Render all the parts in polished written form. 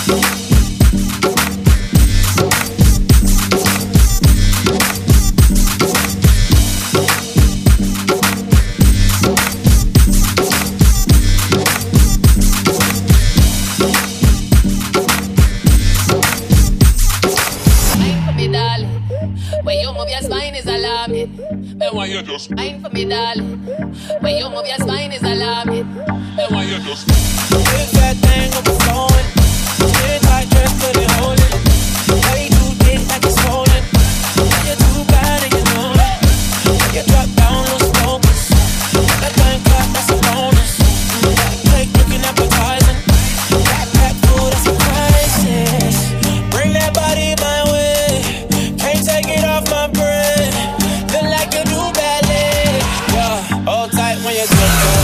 When you move your spine is alarming. And why you just Wine for me, darling. When you move your spine is alarming. and why you just If that thing overflowing, skin tight dress, put it on it. Way too thick like it's swollen. You're too bad and you know it. When you drop down, those focus. That thing clap, that's a bonus. That cake looking appetizing. Backpack food, that's a crisis. Bring that body my way. Can't take it off my brain. Feel like you do ballet. Yeah, hold tight when you get up.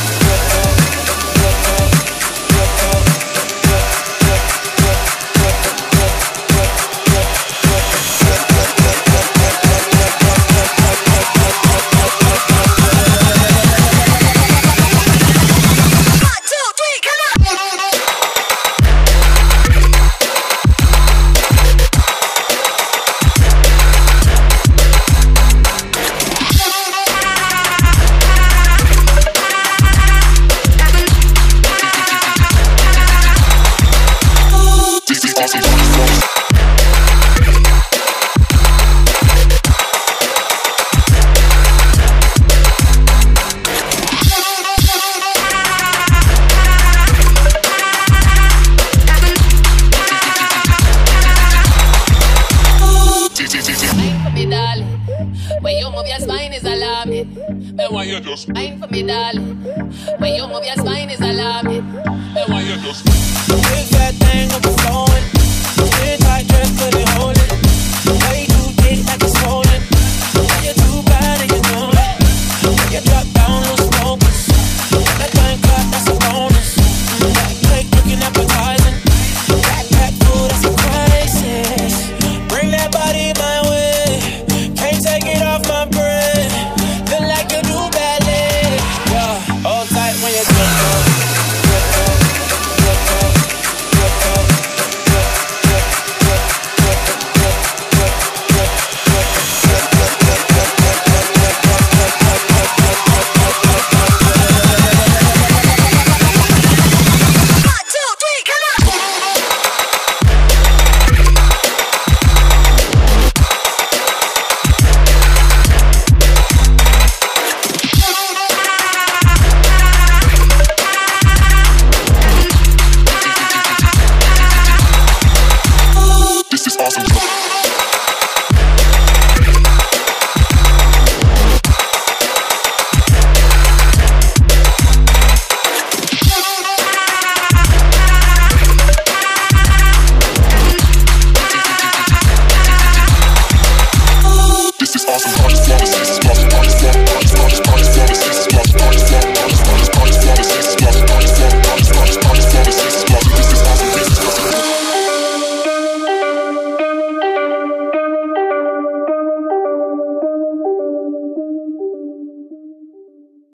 When you move your spine is alarming. and why you just Wine for me, darling. When you move your spine is alarming. and why you just